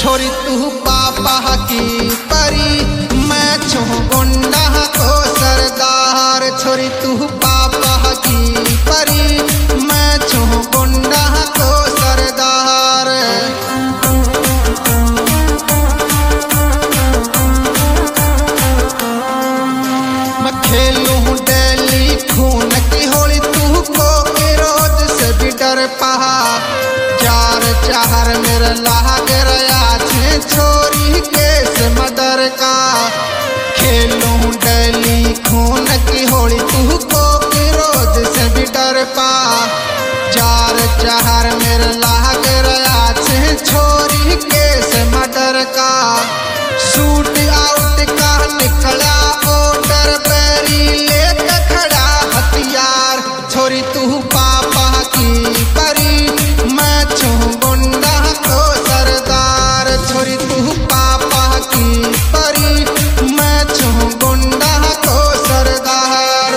छोरी तू पापा की परी, मैं छू गुंडा को सरदार। छोरी तू पापा की परी, मैं छू गुंडा को सरदार। मैं खेलूं डेली खून की होली, तू को रोज से भी डर पहा। चार चार मेरा लाग रहा छे छोरी केस मर्डर का। खेलूं डेली खून की होली, तू को रोज से भी डर पा। चार चार मेरा लाग रहा छे छोरी केस मर्डर का। शूट आउट का निकला ऑर्डर, बैरी लेके खड़ा हथियार। छोरी तू पापा की परी, मैं छू गुंडा को सरदार। छोरी तू पापा की परी, मैं छू गुंडा को सरदार।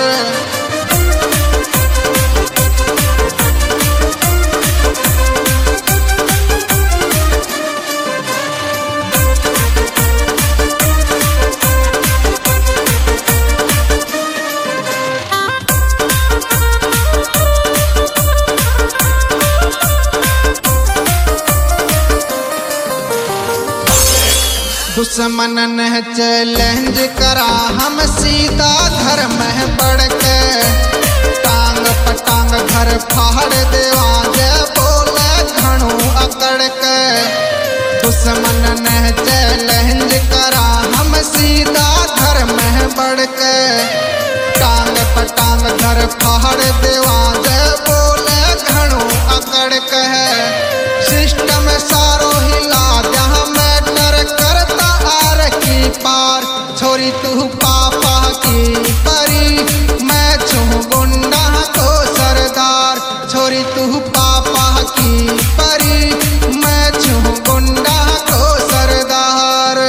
दुश्मन ने चैलेंज करा हम सीधा धर्म है बढ़ के। टांग पटांग घर फाड़ देवा जे बोले घणू अकड़ के। दुश्मन ने चैलेंज करा हम सीधा धर्म है बढ़ के। टांग पटांग घर फाड़ देवा जे बोले घणू अकड़ के। सिस्टम सारो हिला जहाँ मैटर करता आर की पार। छोरी तू पापा की परी, मैं छू गुंडा को सरदार। छोरी तू पापा की परी, मैं छू गुंडा को सरदार।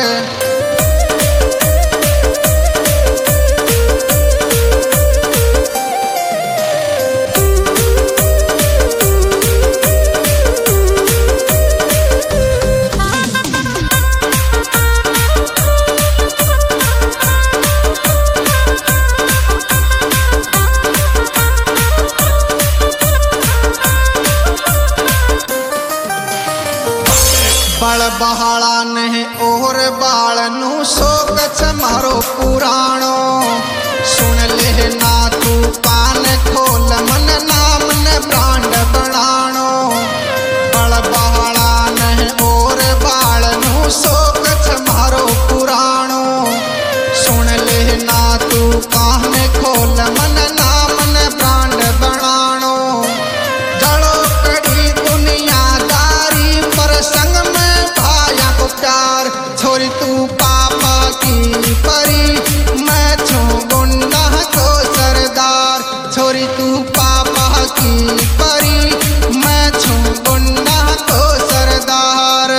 बड़ बहाड़ा नहीं और बाल नू शोक मारो पुराणो। सुन ले ना तू कान खोल, मन नाम ने ब्रांड बनाणो। बड़ बहाड़ा नहीं और बाल नू शोक मारो पुराणो। सुन ले ना तू कान खोल, मन नाम ने ब्रांड बनाणो। जड़ो कड़ी दुनियादारी पर संग में प्यार। छोरी तू पापा की परी, मैं छू गुंडा को सरदार। छोरी तू पापा की परी, मैं छू गुंडा को सरदार।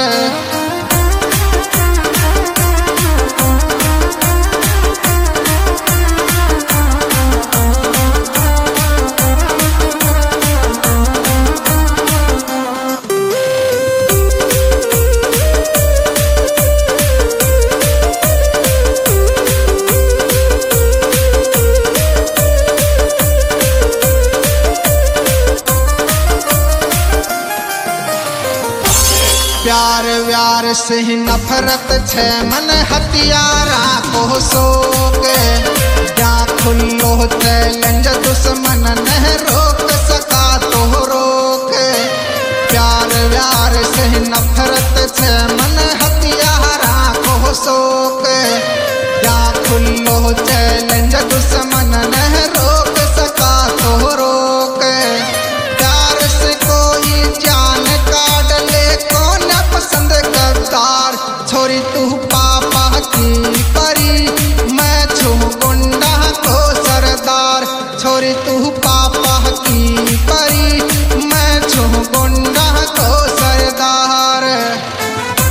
प्यार व्यार से ही नफरत छे मन हथियारा को सोके। जा खुल्लो चैलेंज दुश्मन नहीं रोक सका तो रोक। प्यार व्यार से ही नफरत छे मन हथियारा को सोके। जा खुल्लो चैलेंज दुश्मन नहीं रोक सका तो रोक। प्यार से कोई जान काट ले कौन पसंद करतार। छोरी तू पापा की परी, मैं छू गुंडा को सरदार। छोरी तू पापा की परी, मैं छू गुंडा को सरदार।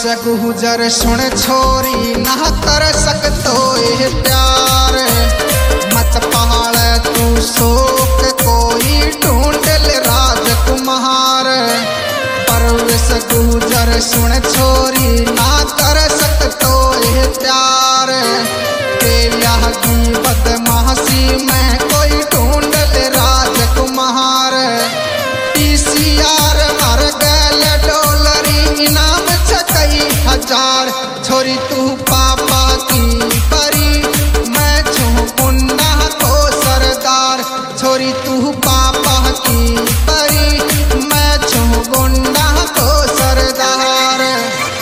से गुजर सुन छोरी ना कर सकतो ये प्यार मत पहाड़ तू शोक कोई ढूंढ ले राजकुमार परवेश गुजर सुन छोरी ना कर सकतो ये प्यार तेलिया की बदमाशी में कोई ढूंढ ले राजकुमार पीसीआर मर गए डॉलरी इनाम छकई हजार छोरी तू